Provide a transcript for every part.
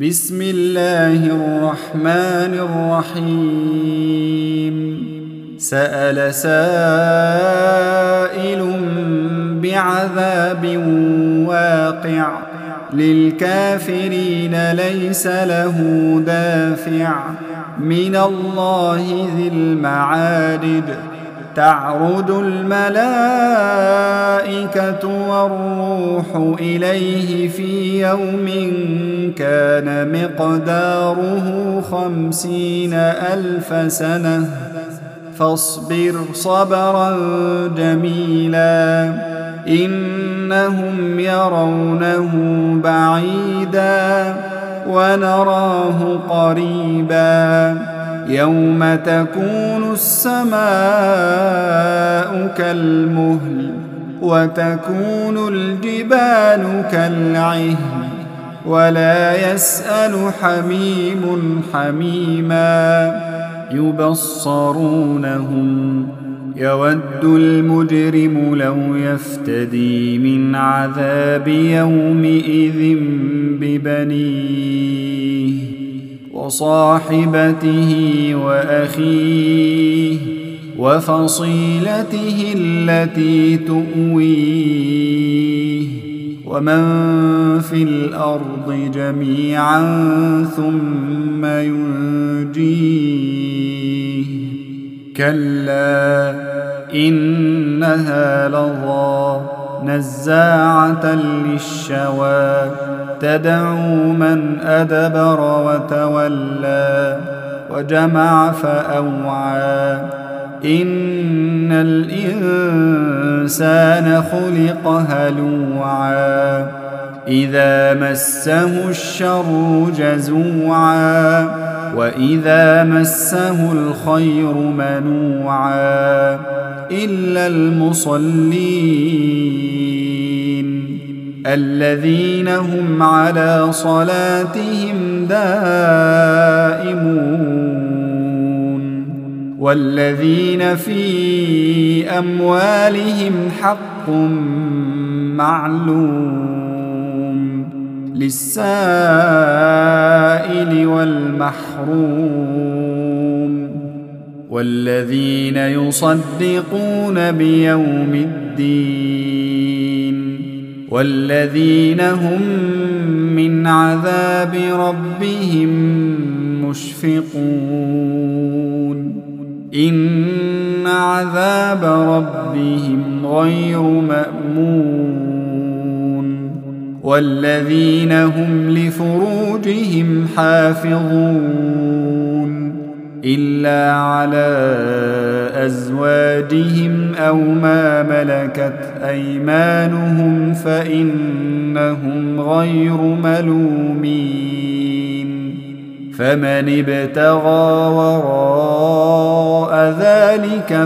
بسم الله الرحمن الرحيم سأل سائل بعذاب واقع للكافرين ليس له دافع من الله ذي المعارج تعرج الملائكة والروح إليه في يوم كان مقداره 50,000 سنة فاصبر صبرا جميلا إنهم يرونه بعيدا ونراه قريبا يوم تكون السماء كالمهل وتكون الجبال كالعهن ولا يسأل حميم حميما يبصرونهم يود المجرم لو يفتدي من عذاب يومئذ ببنيه وصاحبته وأخيه وفصيلته التي تؤويه ومن في الأرض جميعا ثم ينجيه كلا إنها لظى نزاعة للشوى تدعو من أدبر وتولى وجمع فأوعى إن الإنسان خلق هلوعا إذا مسه الشر جزوعا وإذا مسه الخير منوعا إلا المصلين الذين هم على صلاتهم دائمون والذين في أموالهم حق معلوم للسائل والمحروم والذين يصدقون بيوم الدين والذين هم من عذاب ربهم مشفقون إن عذاب ربهم غير مأمون والذين هم لفروجهم حافظون إلا على أزواجهم أو ما ملكت أيمانهم فإنهم غير ملومين فمن ابتغى وراء ذلك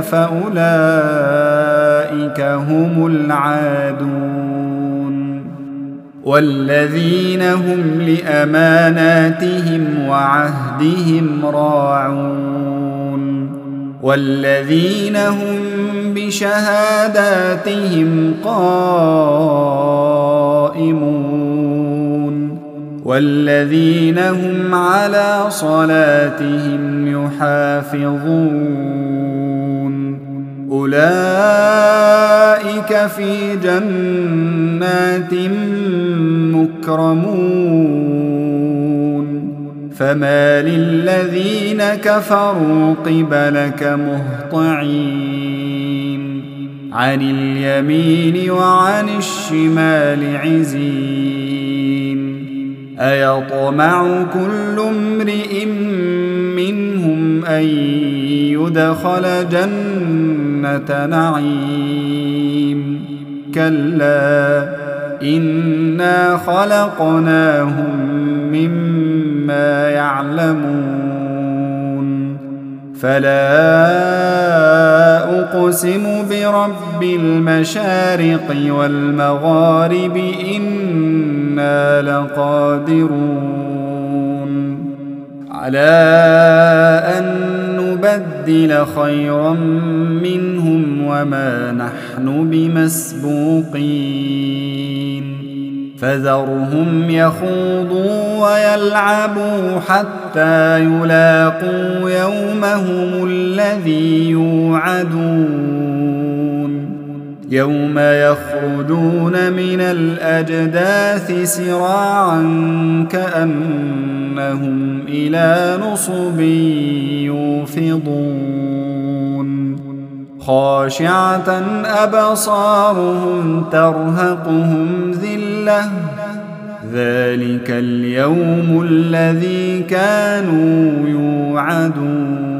فأولئك هم العادون والذين هم لأماناتهم وعهدهم راعون والذين هم بشهاداتهم قائمون والذين هم على صلاتهم يحافظون أولئك في جنات مكرمون فما للذين كفروا قبلك مهطعين عن اليمين وعن الشمال عزين أيطمع كل امرئ منهم أن يدخل جنة نعيم كلا إنا خلقناهم مما يعلمون فلا أقسم برب المشارق والمغارب إنا لقادرون على أن نبدل خيرا منهم وما نحن بمسبوقين فذرهم يخوضوا ويلعبوا حتى يلاقوا يومهم الذي يوعدون يوم يخرجون من الأجداث سراعا كأنهم إلى نصب يوفضون خاشعة أبصارهم ترهقهم ذلة ذلك اليوم الذي كانوا يوعدون